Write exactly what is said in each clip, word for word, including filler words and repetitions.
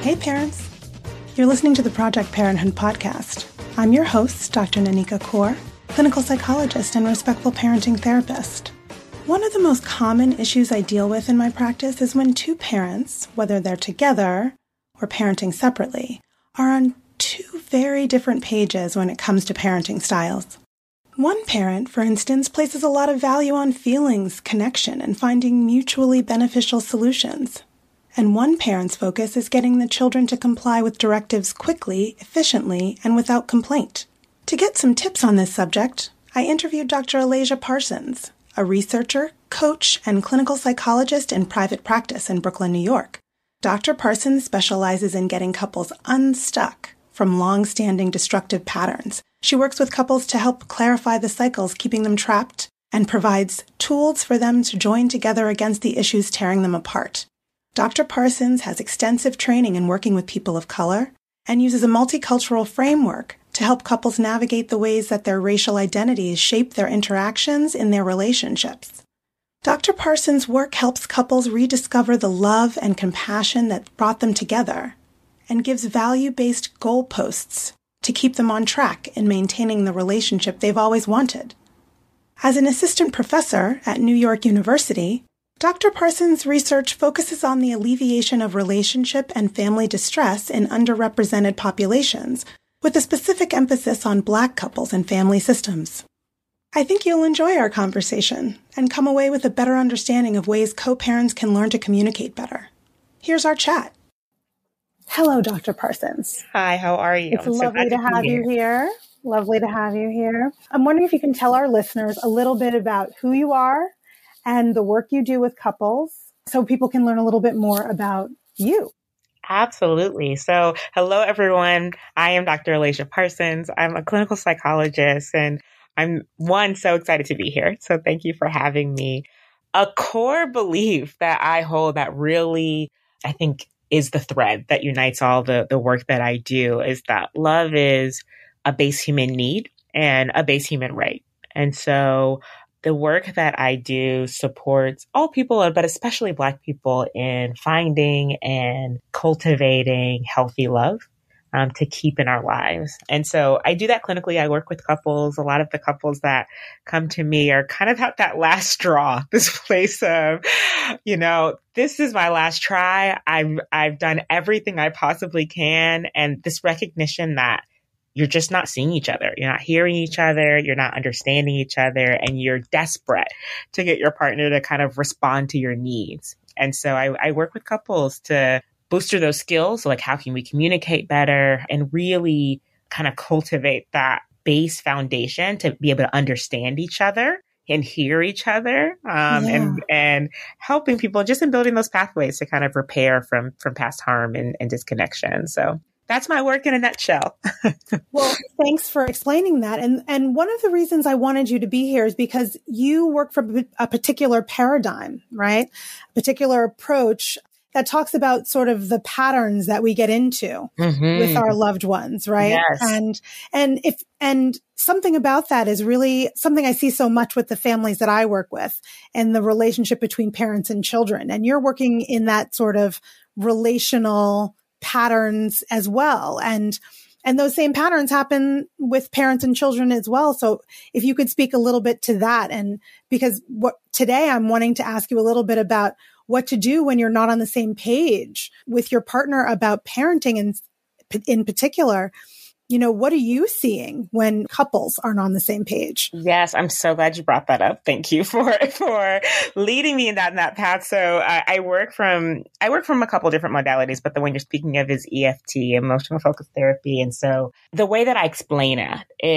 Hey parents! You're listening to the Project Parenthood podcast. I'm your host, Doctor Nanika Kaur, clinical psychologist and respectful parenting therapist. One of the most common issues I deal with in my practice is when two parents, whether they're together or parenting separately, are on two very different pages when it comes to parenting styles. One parent, for instance, places a lot of value on feelings, connection, and finding mutually beneficial solutions. And one parent's focus is getting the children to comply with directives quickly, efficiently, and without complaint. To get some tips on this subject, I interviewed Doctor Alasia Parsons, a researcher, coach, and clinical psychologist in private practice in Brooklyn, New York. Doctor Parsons specializes in getting couples unstuck from long-standing destructive patterns. She works with couples to help clarify the cycles keeping them trapped and provides tools for them to join together against the issues tearing them apart. Doctor Parsons has extensive training in working with people of color and uses a multicultural framework to help couples navigate the ways that their racial identities shape their interactions in their relationships. Doctor Parsons' work helps couples rediscover the love and compassion that brought them together and gives value-based goalposts to keep them on track in maintaining the relationship they've always wanted. As an assistant professor at New York University, Doctor Parsons' research focuses on the alleviation of relationship and family distress in underrepresented populations, with a specific emphasis on Black couples and family systems. I think you'll enjoy our conversation and come away with a better understanding of ways co-parents can learn to communicate better. Here's our chat. Hello, Doctor Parsons. Hi, how are you? It's I'm lovely so to have you here. Lovely to have you here. I'm wondering if you can tell our listeners a little bit about who you are and the work you do with couples so people can learn a little bit more about you. Absolutely. So hello, everyone. I am Doctor Alasia Parsons. I'm a clinical psychologist, and I'm, one, so excited to be here. So thank you for having me. A core belief that I hold that really, I think, is the thread that unites all the, the work that I do is that love is a base human need and a base human right. And so the work that I do supports all people, but especially Black people, in finding and cultivating healthy love um, to keep in our lives. And so I do that clinically. I work with couples. A lot of the couples that come to me are kind of at that last straw, this place of, you know, this is my last try. I've, I've done everything I possibly can. And this recognition that you're just not seeing each other. You're not hearing each other. You're not understanding each other. And you're desperate to get your partner to kind of respond to your needs. And so I, I work with couples to booster those skills. So like, how can we communicate better and really kind of cultivate that base foundation to be able to understand each other and hear each other, um, yeah. and, and helping people just in building those pathways to kind of repair from, from past harm and, and disconnection. So that's my work in a nutshell. Well, thanks for explaining that. And and one of the reasons I wanted you to be here is because you work from a particular paradigm, right? A particular approach that talks about sort of the patterns that we get into mm-hmm. with our loved ones, right? Yes. And and if and something about that is really something I see so much with the families that I work with and the relationship between parents and children. And you're working in that sort of relational patterns as well. And, and those same patterns happen with parents and children as well. So if you could speak a little bit to that, and because what today I'm wanting to ask you a little bit about what to do when you're not on the same page with your partner about parenting and in particular. You know, what are you seeing when couples aren't on the same page? Yes, I'm so glad you brought that up. Thank you for for leading me in that in that path. So uh, I work from I work from a couple different modalities, but the one you're speaking of is E F T, emotional focused therapy. And so the way that I explain it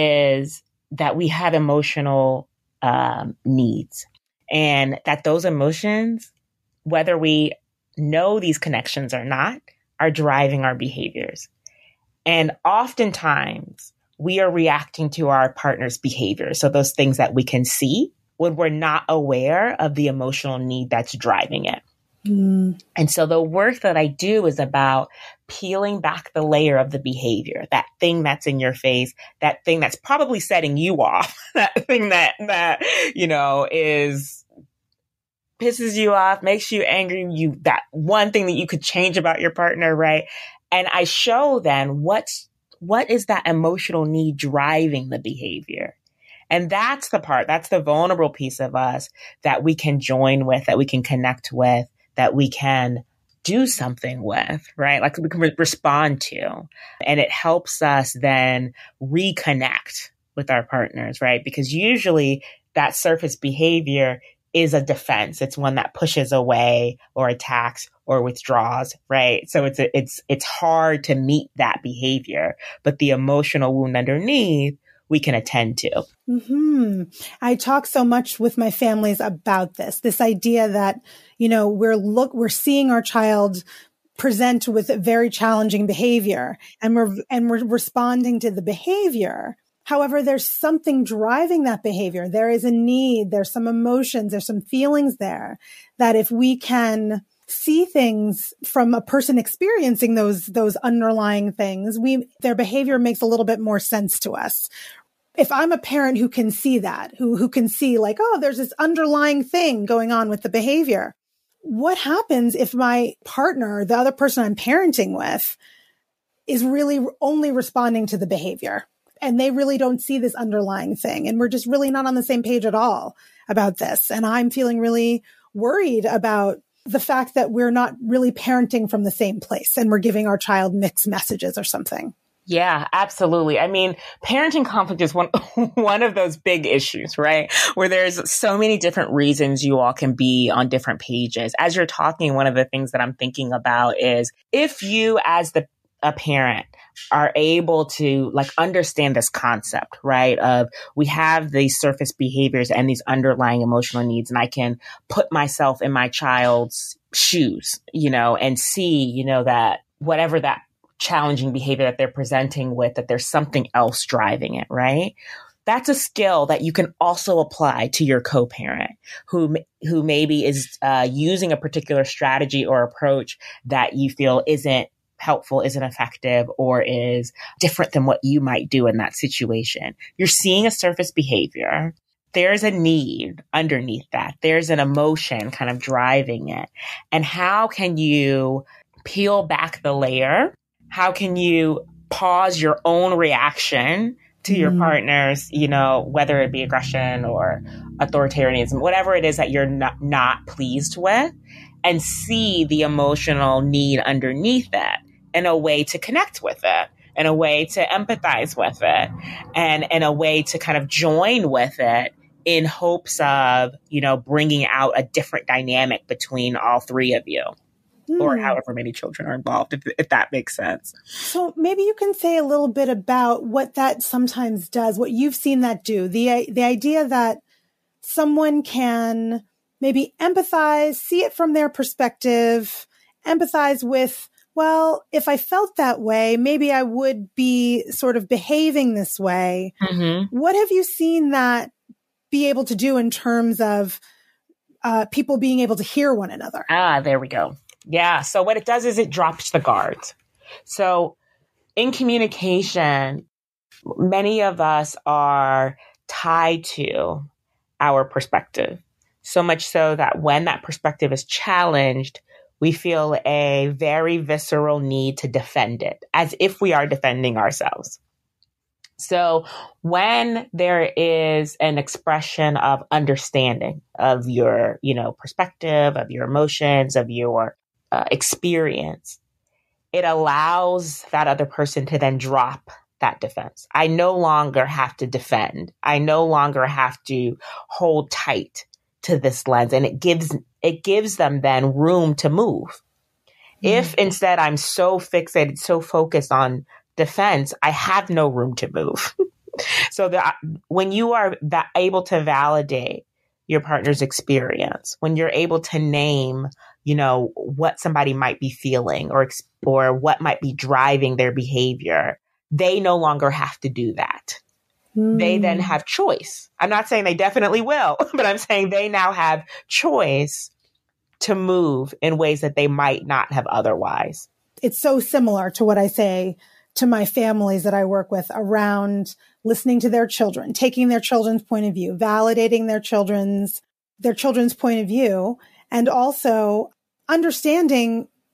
is that we have emotional um, needs, and that those emotions, whether we know these connections or not, are driving our behaviors. And oftentimes we are reacting to our partner's behavior. So those things that we can see when we're not aware of the emotional need that's driving it. Mm. And so the work that I do is about peeling back the layer of the behavior, that thing that's in your face, that thing that's probably setting you off, that thing that, that, you know, is pisses you off, makes you angry, you, that one thing that you could change about your partner, right? And I show then what's, what is that emotional need driving the behavior? And that's the part, that's the vulnerable piece of us that we can join with, that we can connect with, that we can do something with, right? Like we can re- respond to. And it helps us then reconnect with our partners, right? Because usually that surface behavior is a defense. It's one that pushes away or attacks or withdraws, right? So it's a, it's it's hard to meet that behavior, but the emotional wound underneath we can attend to. Mm-hmm. I talk so much with my families about this, this idea that, you know, we're look, we're seeing our child present with a very challenging behavior and we're, and we're responding to the behavior. However, there's something driving that behavior. There is a need, there's some emotions, there's some feelings there that if we can see things from a person experiencing those, those underlying things, we, their behavior makes a little bit more sense to us. If I'm a parent who can see that, who, who can see like, oh, there's this underlying thing going on with the behavior. What happens if my partner, the other person I'm parenting with, is really only responding to the behavior and they really don't see this underlying thing? And we're just really not on the same page at all about this. And I'm feeling really worried about the fact that we're not really parenting from the same place and we're giving our child mixed messages or something. Yeah, absolutely. I mean, parenting conflict is one, one of those big issues, right? Where there's so many different reasons you all can be on different pages. As you're talking, one of the things that I'm thinking about is if you as the a parent are able to like understand this concept, right? Of we have these surface behaviors and these underlying emotional needs, and I can put myself in my child's shoes, you know, and see, you know, that whatever that challenging behavior that they're presenting with, that there's something else driving it, right? That's a skill that you can also apply to your co-parent who, who maybe is uh, using a particular strategy or approach that you feel isn't helpful, isn't effective, or is different than what you might do in that situation. You're seeing a surface behavior. There's a need underneath that. There's an emotion kind of driving it. And how can you peel back the layer? How can you pause your own reaction to mm-hmm. your partner's, you know, whether it be aggression or authoritarianism, whatever it is that you're not, not pleased with, and see the emotional need underneath it and a way to connect with it, and a way to empathize with it, and, and a way to kind of join with it in hopes of, you know, bringing out a different dynamic between all three of you. Mm. Or however many children are involved, if, if that makes sense. So maybe you can say a little bit about what that sometimes does, what you've seen that do. The, the idea that someone can maybe empathize, see it from their perspective, empathize with, well, if I felt that way, maybe I would be sort of behaving this way. Mm-hmm. What have you seen that be able to do in terms of uh, people being able to hear one another? Ah, there we go. Yeah. So what it does is it drops the guards. So in communication, many of us are tied to our perspective, so much so that when that perspective is challenged, we feel a very visceral need to defend it as if we are defending ourselves. So when there is an expression of understanding of your, you know, perspective, of your emotions, of your Uh, experience, it allows that other person to then drop that defense. I no longer have to defend. I no longer have to hold tight to this lens. And it gives, it gives them then room to move. Mm-hmm. If instead I'm so fixated, so focused on defense, I have no room to move. So that when you are va- able to validate your partner's experience, when you're able to name, you know, what somebody might be feeling or, or what might be driving their behavior, they no longer have to do that. Mm. They then have choice. I'm not saying they definitely will, but I'm saying they now have choice to move in ways that they might not have otherwise. It's so similar to what I say to my families that I work with around listening to their children, taking their children's point of view, validating their children's, their children's point of view, and also understanding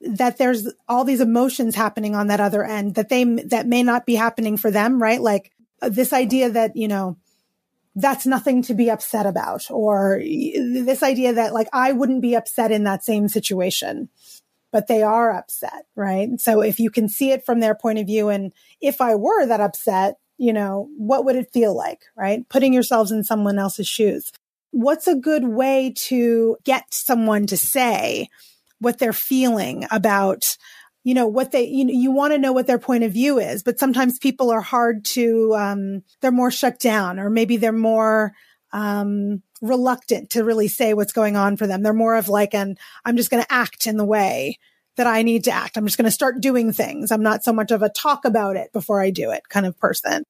that there's all these emotions happening on that other end that they, that may not be happening for them, right? Like this idea that, you know, that's nothing to be upset about, or this idea that like, I wouldn't be upset in that same situation, but they are upset, right? So if you can see it from their point of view, and if I were that upset, you know, what would it feel like, right? Putting yourselves in someone else's shoes. What's a good way to get someone to say what they're feeling about, you know, what they, you know, you want to know what their point of view is, but sometimes people are hard to, um, they're more shut down, or maybe they're more, um, reluctant to really say what's going on for them. They're more of like an, I'm just going to act in the way that I need to act. I'm just going to start doing things. I'm not so much of a talk about it before I do it kind of person.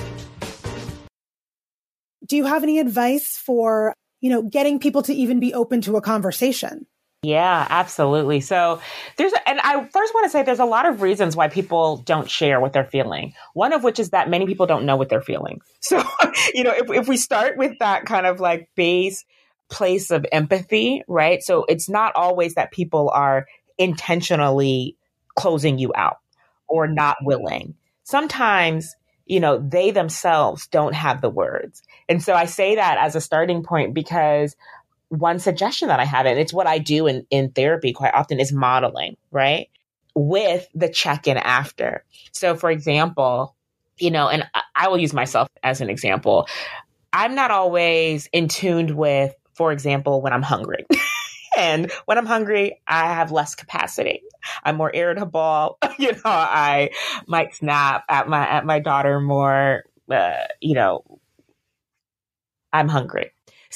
Do you have any advice for, you know, getting people to even be open to a conversation? Yeah, absolutely. So there's, and I first want to say there's a lot of reasons why people don't share what they're feeling. One of which is that many people don't know what they're feeling. So, you know, if, if we start with that kind of like base place of empathy, right? So it's not always that people are intentionally closing you out or not willing. Sometimes, you know, they themselves don't have the words. And so I say that as a starting point because one suggestion that I have, and it's what I do in, in therapy quite often, is modeling, right? With the check-in after. So for example, you know, and I will use myself as an example. I'm not always in tune with, for example, when I'm hungry. And when I'm hungry, I have less capacity. I'm more irritable. You know, I might snap at my at my daughter more. Uh, you know, I'm hungry.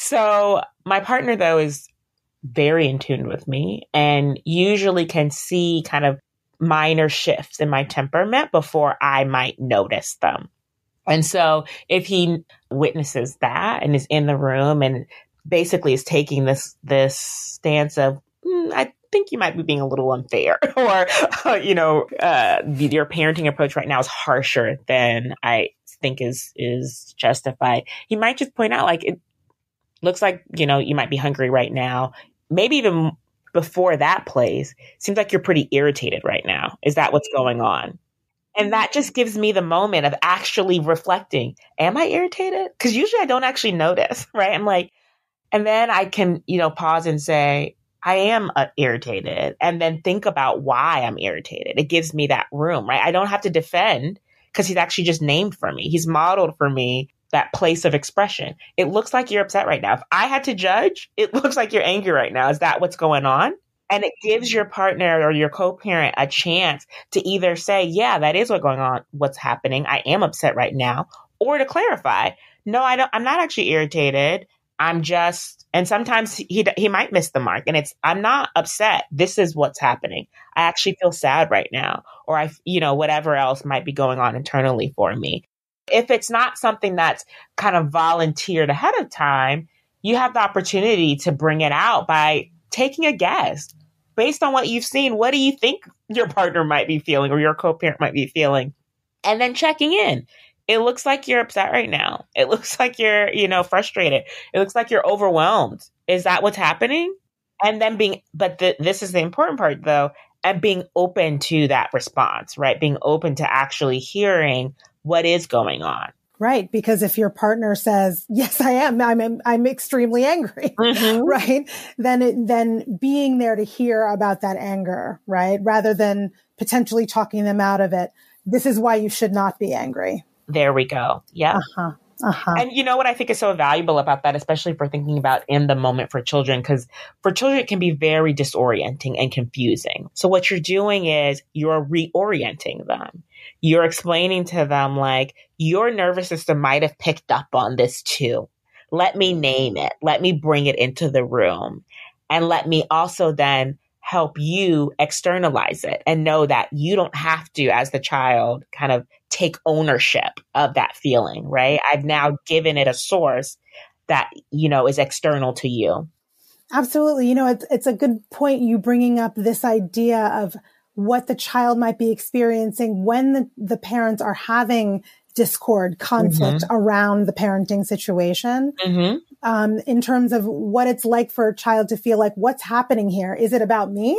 So my partner, though, is very in tune with me and usually can see kind of minor shifts in my temperament before I might notice them. And so if he witnesses that and is in the room and basically is taking this this stance of, mm, I think you might be being a little unfair, or, uh, you know, uh, your parenting approach right now is harsher than I think is is justified. He might just point out, like, it looks like, you know, you might be hungry right now. Maybe even before that plays, seems like you're pretty irritated right now. Is that what's going on? And that just gives me the moment of actually reflecting. Am I irritated? Because usually I don't actually notice, right? I'm like, and then I can, you know, pause and say, I am uh, irritated, and then think about why I'm irritated. It gives me that room, right? I don't have to defend because he's actually just named for me. He's modeled for me that place of expression. It looks like you're upset right now. If I had to judge, it looks like you're angry right now. Is that what's going on? And it gives your partner or your co-parent a chance to either say, yeah, that is what's going on, what's happening. I am upset right now. Or to clarify, no, I don't, I'm not actually irritated. I'm just, and sometimes he he might miss the mark, and it's, I'm not upset. This is what's happening. I actually feel sad right now, or I, you know, whatever else might be going on internally for me. If it's not something that's kind of volunteered ahead of time, you have the opportunity to bring it out by taking a guess based on what you've seen. What do you think your partner might be feeling or your co-parent might be feeling? And then checking in. It looks like you're upset right now. It looks like you're, you know, frustrated. It looks like you're overwhelmed. Is that what's happening? And then being, but the, this is the important part though, and being open to that response, right? Being open to actually hearing what is going on. Right. Because if your partner says, yes, I am, I'm, I'm extremely angry, mm-hmm. right? Then, it, then being there to hear about that anger, right? Rather than potentially talking them out of it. This is why you should not be angry. There we go. Yeah. Uh-huh. Uh-huh. And you know what I think is so valuable about that, especially for thinking about in the moment for children, because for children, it can be very disorienting and confusing. So what you're doing is you're reorienting them. You're explaining to them, like, your nervous system might have picked up on this too. Let me name it. Let me bring it into the room. And let me also then help you externalize it and know that you don't have to, as the child, kind of take ownership of that feeling, right? I've now given it a source that, you know, is external to you. Absolutely. You know, it's, it's a good point you bringing up this idea of what the child might be experiencing when the, the parents are having discord, conflict mm-hmm. around the parenting situation, mm-hmm. um, in terms of what it's like for a child to feel like, what's happening here? Is it about me?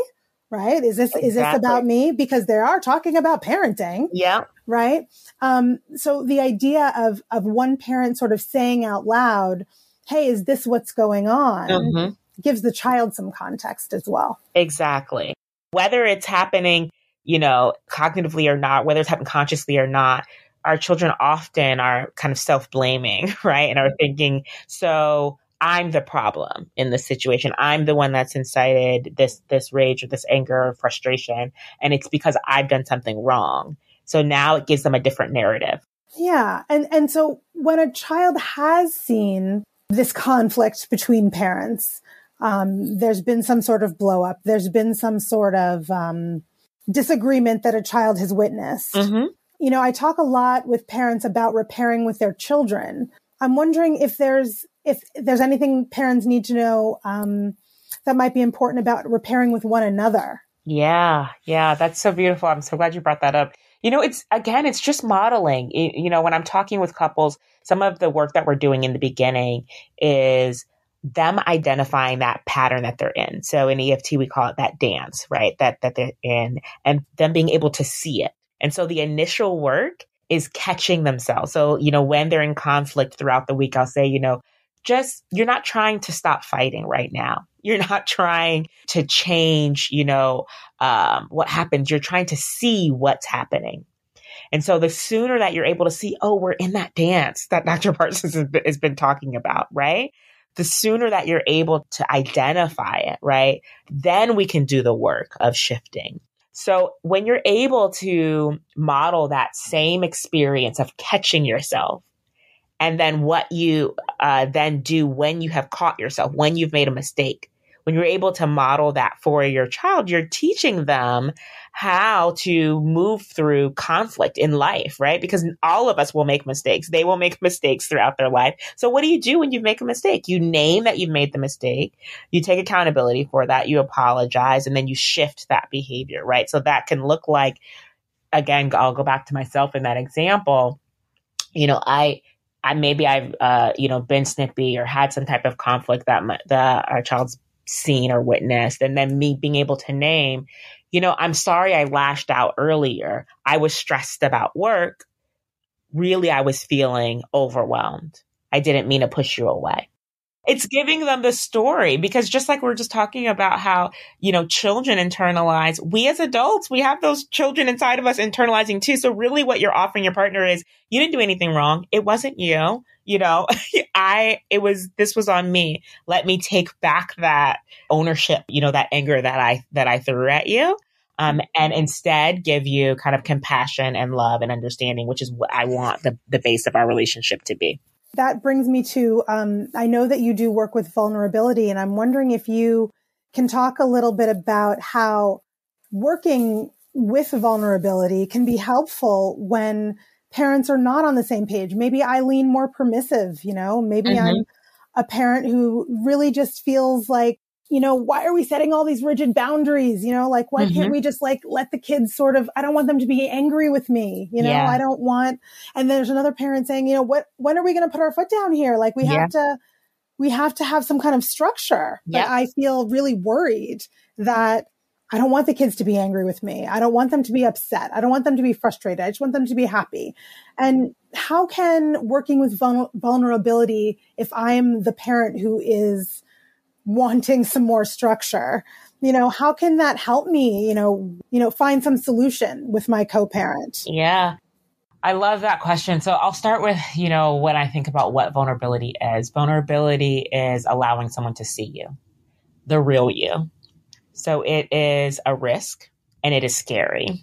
right? Is this, exactly. is this about me? Because they are talking about parenting. Yeah. Right. Um, so the idea of, of one parent sort of saying out loud, hey, is this what's going on? Mm-hmm. Gives the child some context as well. Exactly. Whether it's happening, you know, cognitively or not, whether it's happening consciously or not, our children often are kind of self-blaming, right? And are thinking, so I'm the problem in this situation. I'm the one that's incited this, this rage or this anger or frustration. And it's because I've done something wrong. So now it gives them a different narrative. Yeah. And, and so when a child has seen this conflict between parents, um, there's been some sort of blow up. There's been some sort of, um, disagreement that a child has witnessed. Mm-hmm. You know, I talk a lot with parents about repairing with their children. I'm wondering if there's, if there's anything parents need to know, um, that might be important about repairing with one another. Yeah. Yeah. That's so beautiful. I'm so glad you brought that up. You know, it's, again, it's just modeling. It, you know, when I'm talking with couples, some of the work that we're doing in the beginning is them identifying that pattern that they're in. So in E F T, we call it that dance, right? That, that they're in, and them being able to see it. And so the initial work is catching themselves. So, you know, when they're in conflict throughout the week, I'll say, you know, just, you're not trying to stop fighting right now. You're not trying to change, you know, um, what happens. You're trying to see what's happening. And so the sooner that you're able to see, oh, we're in that dance that Doctor Parsons has been, has been talking about, right? The sooner that you're able to identify it, right? Then we can do the work of shifting. So when you're able to model that same experience of catching yourself, and then what you uh, then do when you have caught yourself, when you've made a mistake, when you're able to model that for your child, you're teaching them how to move through conflict in life, right? Because all of us will make mistakes. They will make mistakes throughout their life. So what do you do when you make a mistake? You name that you've made the mistake. You take accountability for that. You apologize, and then you shift that behavior, right? So that can look like, again, I'll go back to myself in that example. You know, I, I maybe I've, uh, you know, been snippy or had some type of conflict that my, that our child's seen or witnessed. And then me being able to name, you know, I'm sorry I lashed out earlier. I was stressed about work. Really, I was feeling overwhelmed. I didn't mean to push you away. It's giving them the story, because just like we're just talking about how, you know, children internalize, we as adults, we have those children inside of us internalizing too. So really what you're offering your partner is, you didn't do anything wrong. It wasn't you, you know, I, it was, this was on me. Let me take back that ownership, you know, that anger that I, that I threw at you. Um, and instead give you kind of compassion and love and understanding, which is what I want the, the base of our relationship to be. That brings me to, um, I know that you do work with vulnerability, and I'm wondering if you can talk a little bit about how working with vulnerability can be helpful when parents are not on the same page. Maybe I lean more permissive, you know, maybe mm-hmm. I'm a parent who really just feels like, you know, why are we setting all these rigid boundaries? You know, like, why mm-hmm. can't we just like let the kids sort of, I don't want them to be angry with me. You know, yeah. I don't want, and there's another parent saying, you know, what, when are we going to put our foot down here? Like we yeah. have to, we have to have some kind of structure. Yeah. But I feel really worried that I don't want the kids to be angry with me. I don't want them to be upset. I don't want them to be frustrated. I just want them to be happy. And how can working with vul- vulnerability, if I'm the parent who is wanting some more structure, you know, how can that help me, you know, you know, find some solution with my co-parent? Yeah. I love that question. So I'll start with, you know, when I think about what vulnerability is. Vulnerability is allowing someone to see you, the real you. So it is a risk, and it is scary.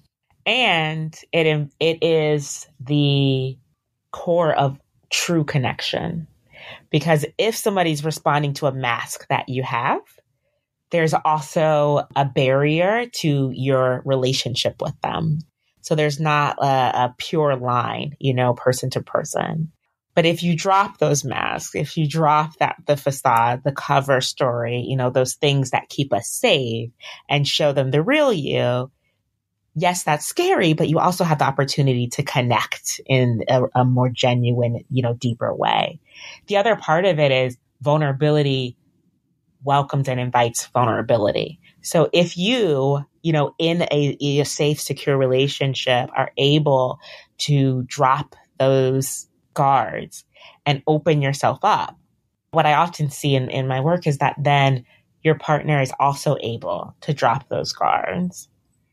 And it it is the core of true connection. Because if somebody's responding to a mask that you have, there's also a barrier to your relationship with them. So there's not a, a pure line, you know, person to person. But if you drop those masks, if you drop that, the facade, the cover story, you know, those things that keep us safe, and show them the real you, yes, that's scary, but you also have the opportunity to connect in a, a more genuine, you know, deeper way. The other part of it is vulnerability welcomes and invites vulnerability. So if you, you know, in a, a safe, secure relationship are able to drop those guards and open yourself up. What I often see in, in my work is that then your partner is also able to drop those guards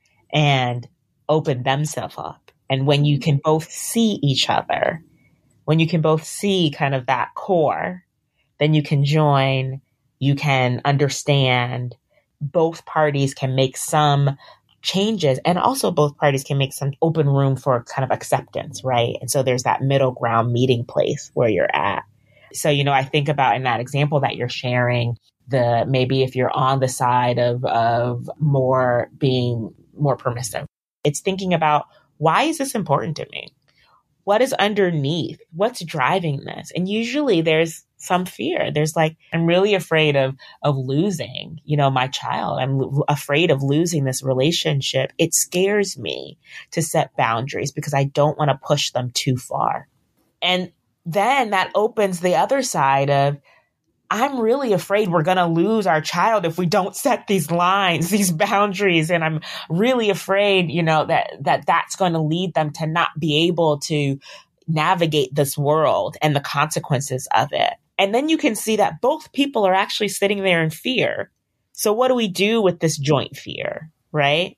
and open themselves up. And when you can both see each other, when you can both see kind of that core, then you can join, you can understand, both parties can make some changes, and also both parties can make some open room for kind of acceptance, right? And so there's that middle ground meeting place where you're at. So, you know, I think about in that example that you're sharing, the maybe if you're on the side of, of more being more permissive, it's thinking about, why is this important to me? What is underneath? What's driving this? And usually there's some fear. There's like, I'm really afraid of, of losing, you know, my child. I'm l- afraid of losing this relationship. It scares me to set boundaries because I don't want to push them too far. And then that opens the other side of, I'm really afraid we're going to lose our child if we don't set these lines, these boundaries. And I'm really afraid, you know, that, that that's going to lead them to not be able to navigate this world and the consequences of it. And then you can see that both people are actually sitting there in fear. So what do we do with this joint fear, right?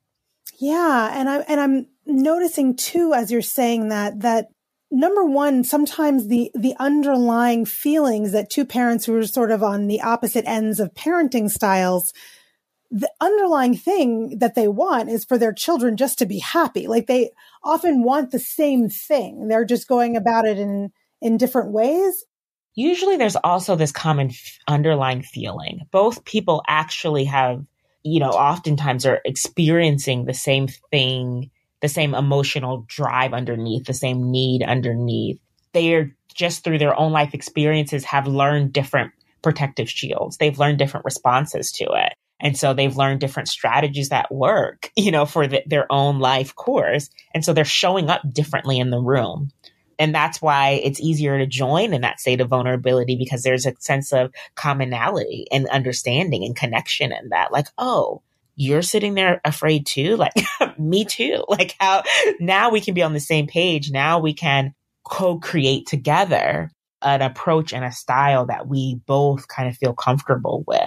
Yeah. And I, and I'm noticing too, as you're saying that, that number one, sometimes the, the underlying feelings that two parents who are sort of on the opposite ends of parenting styles, the underlying thing that they want is for their children just to be happy. Like they often want the same thing. They're just going about it in, in different ways. Usually there's also this common f- underlying feeling. Both people actually have, you know, oftentimes are experiencing the same thing, the same emotional drive underneath, the same need underneath. They're just through their own life experiences have learned different protective shields. They've learned different responses to it. And so they've learned different strategies that work, you know, for the, their own life course. And so they're showing up differently in the room. And that's why it's easier to join in that state of vulnerability, because there's a sense of commonality and understanding and connection in that. Like, oh, you're sitting there afraid too? Like, me too. Like how now we can be on the same page. Now we can co-create together an approach and a style that we both kind of feel comfortable with.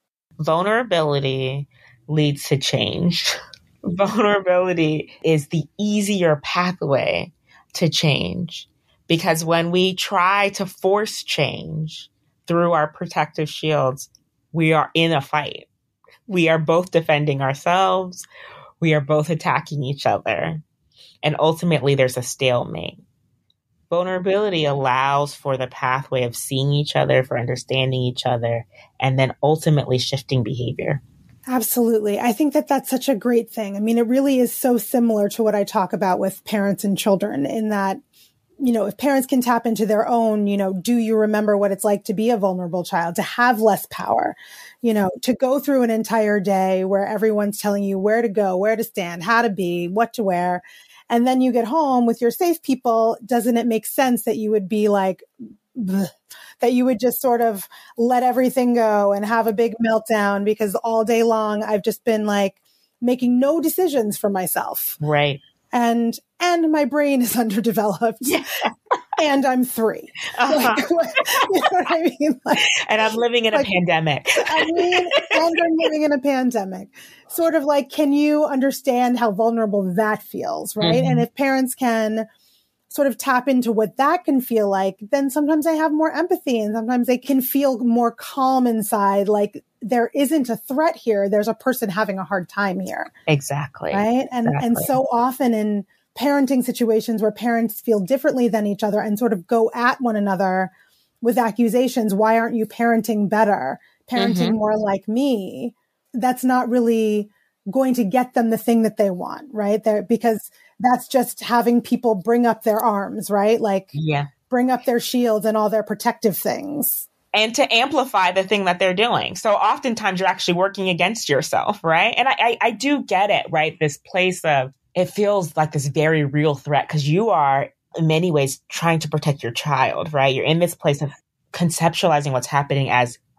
Vulnerability leads to change. Vulnerability is the easier pathway to change, because when we try to force change through our protective shields, we are in a fight. We are both defending ourselves. We are both attacking each other. And ultimately, there's a stalemate. Vulnerability allows for the pathway of seeing each other, for understanding each other, and then ultimately shifting behavior. Absolutely. I think that that's such a great thing. I mean, it really is so similar to what I talk about with parents and children, in that, you know, if parents can tap into their own, you know, do you remember what it's like to be a vulnerable child, to have less power, you know, to go through an entire day where everyone's telling you where to go, where to stand, how to be, what to wear. And then you get home with your safe people. Doesn't it make sense that you would be like, bleh, that you would just sort of let everything go and have a big meltdown because all day long I've just been like making no decisions for myself. Right. And, and my brain is underdeveloped. Yeah. And I'm three. Uh-huh. Like, what, you know what I mean? Like, and I'm living in a like, pandemic. I mean, and I'm living in a pandemic. Sort of like, can you understand how vulnerable that feels, right? Mm-hmm. And if parents can sort of tap into what that can feel like, then sometimes they have more empathy, and sometimes they can feel more calm inside. Like there isn't a threat here. There's a person having a hard time here. Exactly. Right. And, exactly. and so often in parenting situations where parents feel differently than each other and sort of go at one another with accusations, why aren't you parenting better? Parenting mm-hmm. more like me. That's not really going to get them the thing that they want, right? They're, because that's just having people bring up their arms, right? Like yeah. bring up their shields and all their protective things. And to amplify the thing that they're doing. So oftentimes you're actually working against yourself, right? And I, I, I do get it, right? This place of, it feels like this very real threat because you are in many ways trying to protect your child, right? You're in this place of conceptualizing what's happening as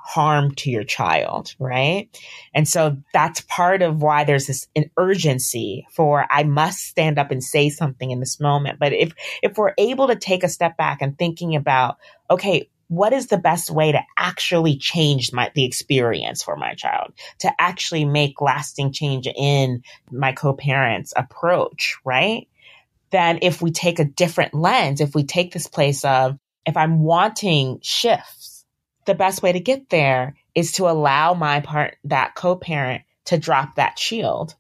harm to your child, right? And so that's part of why there's this an urgency for, I must stand up and say something in this moment. But if, if we're able to take a step back and thinking about, okay, what is the best way to actually change my, the experience for my child, to actually make lasting change in my co-parent's approach, right? Then if we take a different lens, if we take this place of, if I'm wanting shifts, the best way to get there is to allow my part, that co-parent, to drop that shield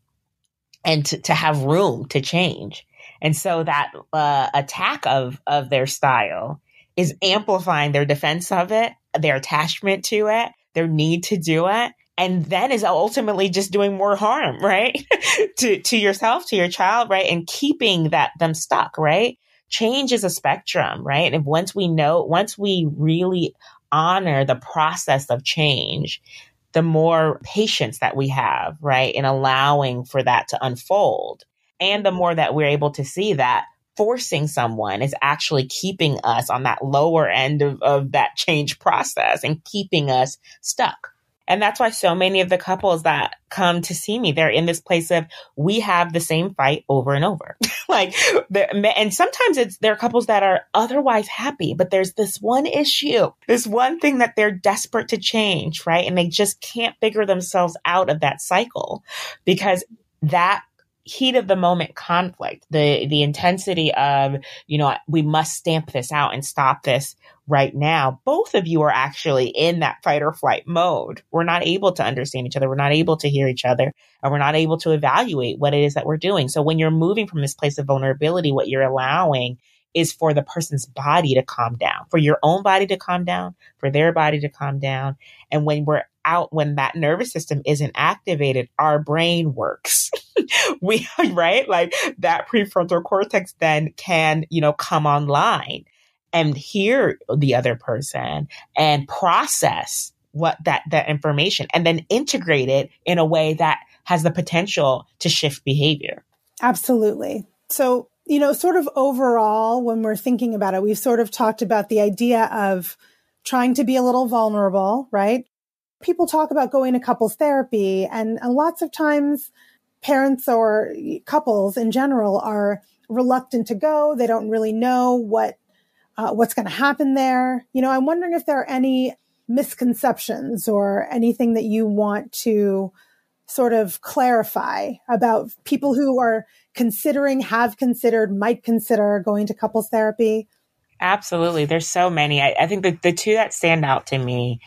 and to, to have room to change. And so that uh, attack of, of their style is amplifying their defense of it, their attachment to it, their need to do it, and then is ultimately just doing more harm, right? to to yourself, to your child, right? And keeping that them stuck, right? Change is a spectrum, right? And once we know, once we really honor the process of change, the more patience that we have, right, in allowing for that to unfold, and the more that we're able to see that forcing someone is actually keeping us on that lower end of, of that change process and keeping us stuck. And that's why so many of the couples that come to see me, they're in this place of, we have the same fight over and over. like, and sometimes it's, there are couples that are otherwise happy, but there's this one issue, this one thing that they're desperate to change, right? And they just can't figure themselves out of that cycle, because that heat of the moment conflict, the, the intensity of, you know, we must stamp this out and stop this right now. Both of you are actually in that fight or flight mode. We're not able to understand each other. We're not able to hear each other, and we're not able to evaluate what it is that we're doing. So when you're moving from this place of vulnerability, what you're allowing is for the person's body to calm down, for your own body to calm down, for their body to calm down. And when we're out, when that nervous system isn't activated, our brain works. we, right? Like that prefrontal cortex then can, you know, come online and hear the other person and process what that, that information, and then integrate it in a way that has the potential to shift behavior. Absolutely. So, you know, sort of overall, when we're thinking about it, we've sort of talked about the idea of trying to be a little vulnerable, right? People talk about going to couples therapy, and, and lots of times parents or couples in general are reluctant to go. They don't really know what uh, what's going to happen there. You know, I'm wondering if there are any misconceptions or anything that you want to sort of clarify about people who are considering, have considered, might consider going to couples therapy. Absolutely. There's so many. I, I think that the two that stand out to me,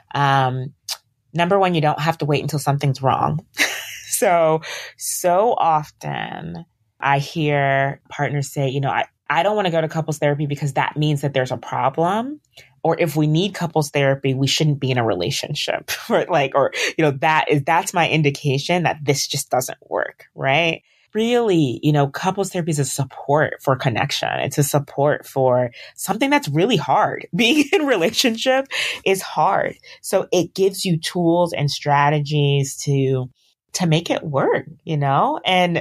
um, number one, you don't have to wait until something's wrong. so, so often I hear partners say, you know, I, I don't want to go to couples therapy because that means that there's a problem. Or if we need couples therapy, we shouldn't be in a relationship. or like, or, you know, that is, that's my indication that this just doesn't work. Right. Really, you know, couples therapy is a support for connection. It's a support for something that's really hard. Being in relationship is hard. So it gives you tools and strategies to, to make it work, you know, and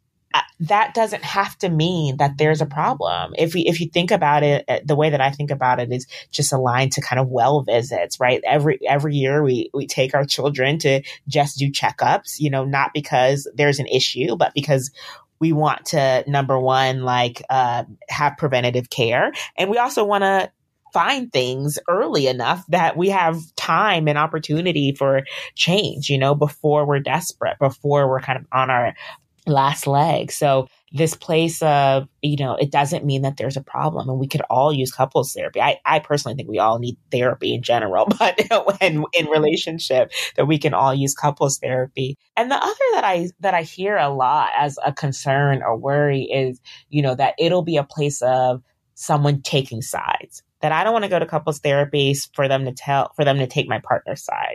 that doesn't have to mean that there's a problem. If we, if you think about it, the way that I think about it is just aligned to kind of well visits, right? Every, every year we, we take our children to just do checkups, you know, not because there's an issue, but because we want to, number one, like, uh, have preventative care. And we also want to find things early enough that we have time and opportunity for change, you know, before we're desperate, before we're kind of on our last leg. So this place of, you know, it doesn't mean that there's a problem, and we could all use couples therapy. I, I personally think we all need therapy in general, but when in relationship that we can all use couples therapy. And the other that I, that I hear a lot as a concern or worry is, you know, that it'll be a place of someone taking sides, that I don't want to go to couples therapy for them to tell, for them to take my partner's side.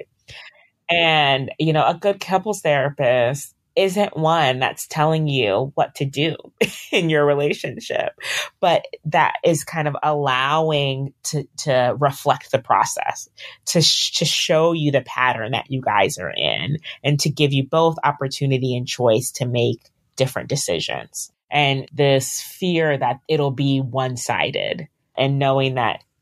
And, you know, a good couples therapist isn't one that's telling you what to do in your relationship, but that is kind of allowing to, to reflect the process, to, sh- to show you the pattern that you guys are in, and to give you both opportunity and choice to make different decisions. And this fear that it'll be one-sided, and knowing that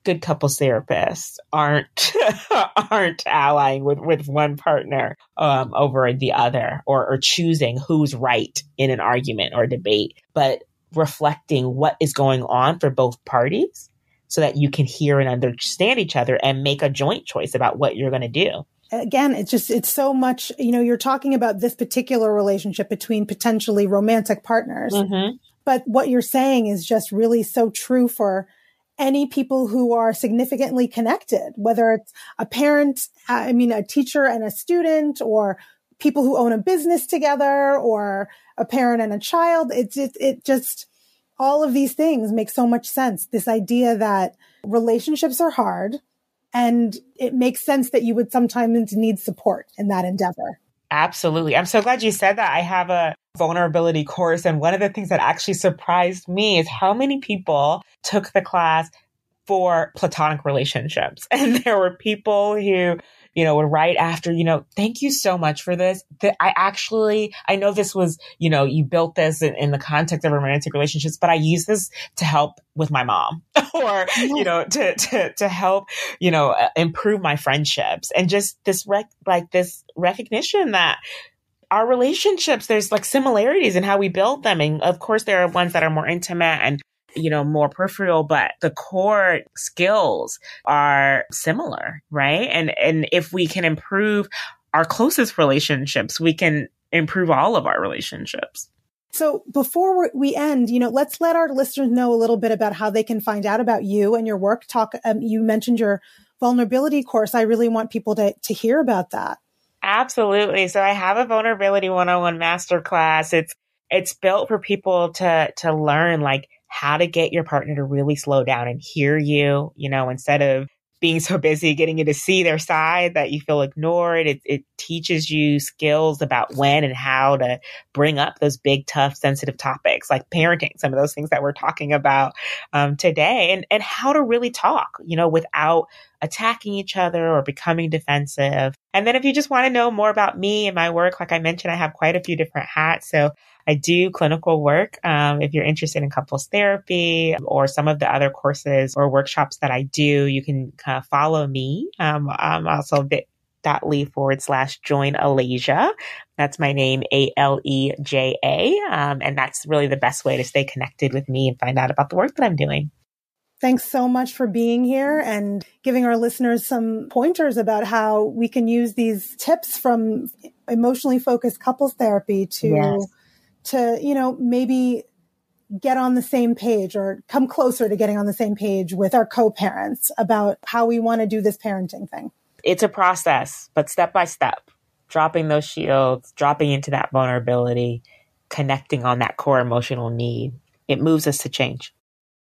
good couples therapists aren't aren't allying with, with one partner um, over the other, or, or choosing who's right in an argument or debate, but reflecting what is going on for both parties so that you can hear and understand each other and make a joint choice about what you're going to do. Again, it's just, it's so much, you know, you're talking about this particular relationship between potentially romantic partners. Mm-hmm. But what you're saying is just really so true for any people who are significantly connected, whether it's a parent, I mean, a teacher and a student, or people who own a business together, or a parent and a child. It's it, it just, all of these things make so much sense. This idea that relationships are hard, and it makes sense that you would sometimes need support in that endeavor. Absolutely. I'm so glad you said that. I have a vulnerability course, and one of the things that actually surprised me is how many people took the class for platonic relationships. And there were people who, you know, would write after, you know, thank you so much for this. That I actually, I know this was, you know, you built this in, in the context of romantic relationships, but I use this to help with my mom or, you know, to, to, to help, you know, improve my friendships. And just this, rec- like this recognition that our relationships, there's like similarities in how we build them. And of course, there are ones that are more intimate and, you know, more peripheral, but the core skills are similar, right? And and if we can improve our closest relationships, we can improve all of our relationships. So before we end, you know, let's let our listeners know a little bit about how they can find out about you and your work. Talk. Um, you mentioned your vulnerability course. I really want people to to hear about that. Absolutely. So I have a vulnerability one oh one masterclass. It's it's built for people to to learn like how to get your partner to really slow down and hear you, you know, instead of being so busy getting you to see their side that you feel ignored. It, it teaches you skills about when and how to bring up those big, tough, sensitive topics like parenting, some of those things that we're talking about um, today, and, and how to really talk, you know, without attacking each other or becoming defensive. And then if you just want to know more about me and my work, like I mentioned, I have quite a few different hats. So I do clinical work. Um, if you're interested in couples therapy or some of the other courses or workshops that I do, you can uh, follow me. Um, I'm also bit.ly forward slash join Alasia. That's my name, A L E J A. Um, and that's really the best way to stay connected with me and find out about the work that I'm doing. Thanks so much for being here and giving our listeners some pointers about how we can use these tips from emotionally focused couples therapy to, yes. to, you know, maybe get on the same page or come closer to getting on the same page with our co-parents about how we want to do this parenting thing. It's a process, but step by step, dropping those shields, dropping into that vulnerability, connecting on that core emotional need. It moves us to change.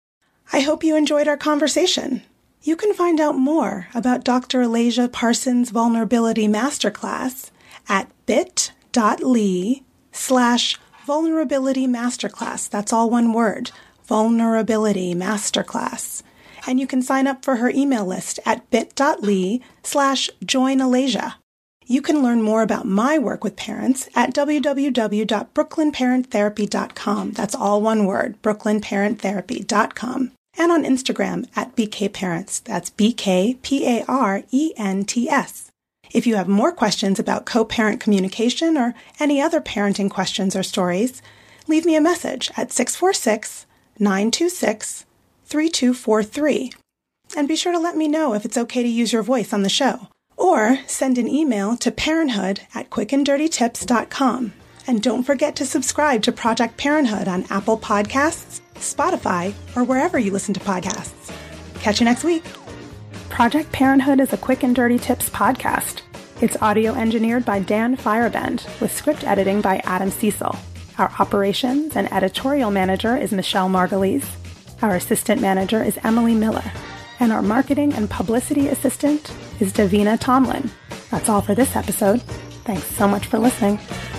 I hope you enjoyed our conversation. You can find out more about Doctor Alasia Parsons' Vulnerability Masterclass at bit.ly slash vulnerability masterclass. That's all one word, vulnerability masterclass. And you can sign up for her email list at bit.ly slash join Alasia. You can learn more about my work with parents at w w w dot brooklyn parent therapy dot com. That's all one word, brooklyn parent therapy dot com. And on Instagram at B K Parents. That's B K P A R E N T S. If you have more questions about co-parent communication or any other parenting questions or stories, leave me a message at six four six, nine two six, three two four three. And be sure to let me know if it's okay to use your voice on the show. Or send an email to parenthood at quick and dirty tips dot com. And don't forget to subscribe to Project Parenthood on Apple Podcasts, Spotify, or wherever you listen to podcasts. Catch you next week. Project Parenthood is a Quick and Dirty Tips podcast. It's audio engineered by Dan Firebend with script editing by Adam Cecil. Our operations and editorial manager is Michelle Margulies. Our assistant manager is Emily Miller. And our marketing and publicity assistant is Davina Tomlin. That's all for this episode. Thanks so much for listening.